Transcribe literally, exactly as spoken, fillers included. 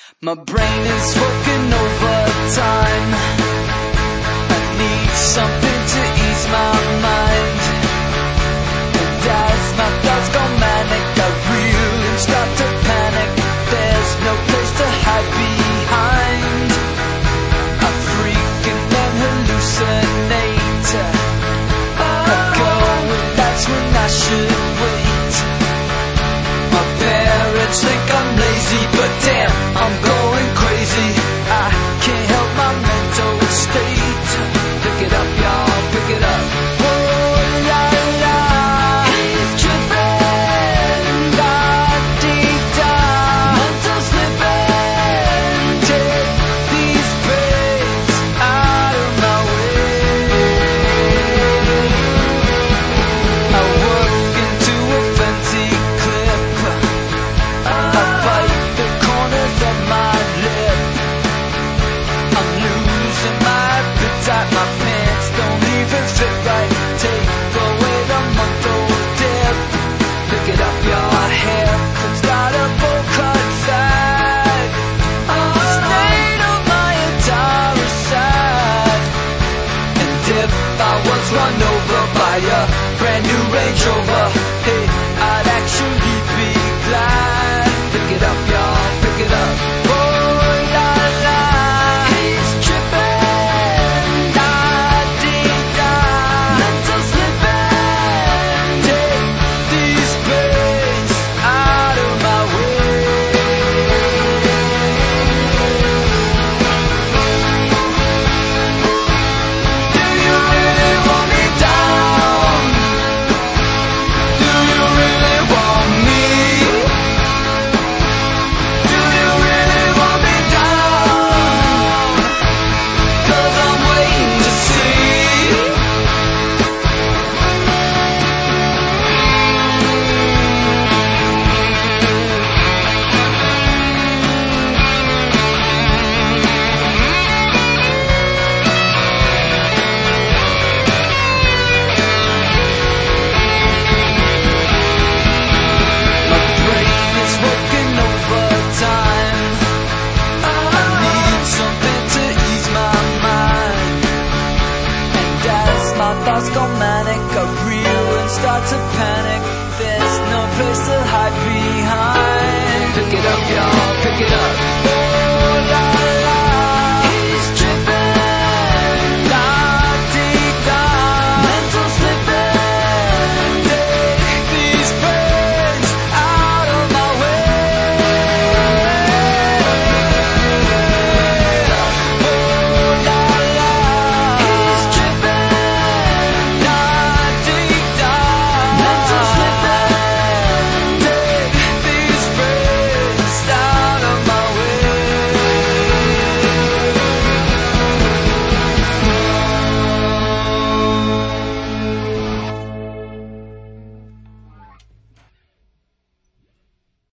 My brain is working overtime. I need something to ease my mind. And as my thoughts go manic, I reel and start to panic. There's no place to hide behind. I freak and then hallucinate. I go and that's when I should wait. My parents think I'm lazy, but damn, I'm going crazy. I can't help my mental state. Pick it up, y'all, pick it up. Oh, la, la. He's tripping, da-dee-da. Mental slipping. Take these braids out of my way. I work into a fancy clip. I bite the corners of my lip. I'm losing my appetite. My pants don't even fit right. Take away the month-old dip. Pick it up, your hair comes out of full cut sag. The state of my attire is sad. And if I was run over by a brand new Range Rover, hey, I'd actually be glad. Pick it up, y'all, pick it up. Oh, la, la. He's tripping, da-dee-da. Mental slipping. Take these braids out of my way. Do you really want me down? Do you really want me? Do you really want me down? 'Cause I'm waiting to see. My brain is working overtime. I need something to ease my mind. And as my thoughts go manic, I reel and start to panic. There's no place to hide behind. Pick it up, y'all, pick it up.